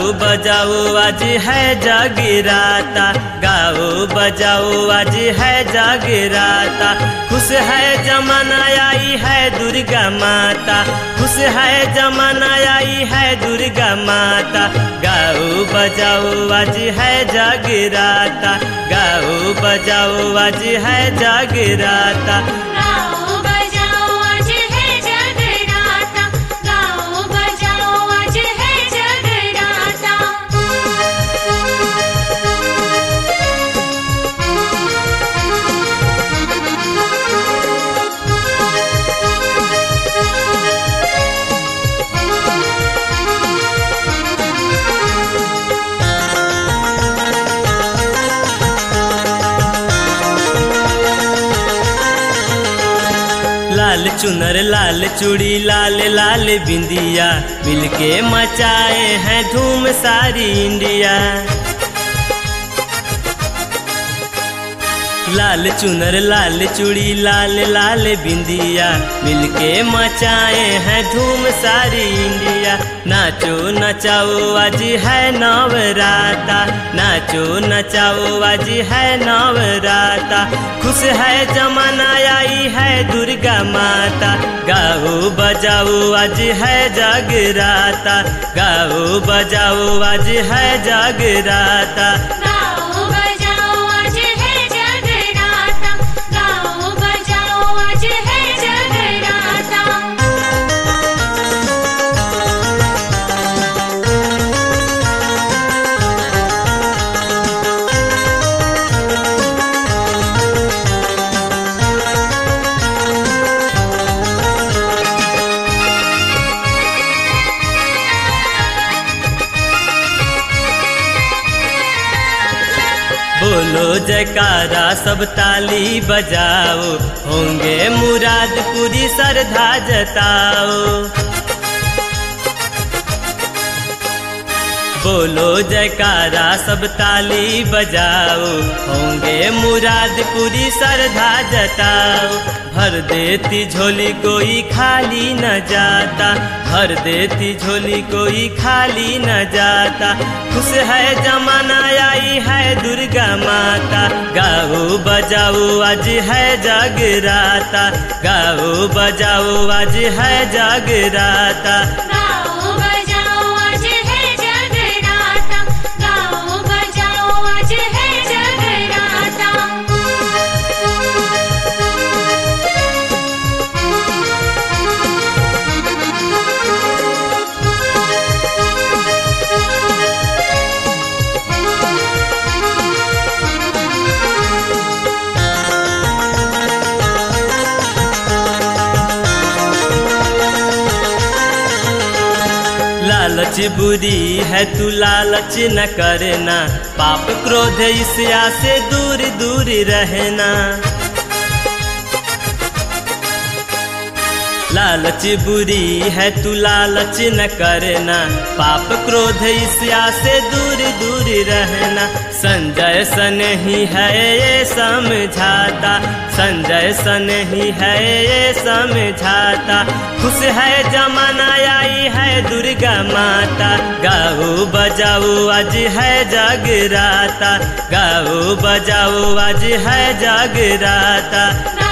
बजाओ आज है जगराता, गाओ बजाओ आज है जगराता। खुश है जमाना आई है दुर्गा माता, खुश है जमाना आई है दुर्गा माता। गाओ बजाओ आज है जगराता, गाओ बजाओ आज है जगराता। लाल चुनर लाल चूड़ी लाल लाल बिंदिया, मिलके मचाए हैं धूम सारी इंडिया। लाल चुनर लाल चूड़ी लाल लाल बिंदिया, मिलके मचाए हैं धूम सारी इंडिया। नाचो नचाओ आज है नवराता, नाचो नचाओ आज है नवराता। खुश है जमाना आई है दुर्गा माता, गाओ बजाओ आज है जगराता, गाओ बजाओ आज है जगराता। बोलो जयकारा सब ताली बजाओ, होंगे मुराद पूरी श्रद्धा जताओ। बोलो जयकारा सब ताली बजाओ, होंगे मुराद पूरी श्रद्धा जताओ। भर देती झोली कोई खाली न जाता, भर देती झोली कोई खाली न जाता। खुश है जमाना आई है दुर्गा माता, गाओ बजाओ आज है जगराता, गाओ बजाओ आज है जगराता। लालच बुरी है तू लालच न करना, पाप क्रोध ईर्ष्या से दूर दूर रहना। लालच बुरी है तू लालच न करना, पाप क्रोध ईर्ष्या से दूर दूर रहना। संजय सन ही है ये समझाता, संजय सन ही है ये समझाता। खुश है जमाना आई है दुर्गा माता, गाओ बजाओ आज है जगराता, गाओ बजाओ आज है जगराता।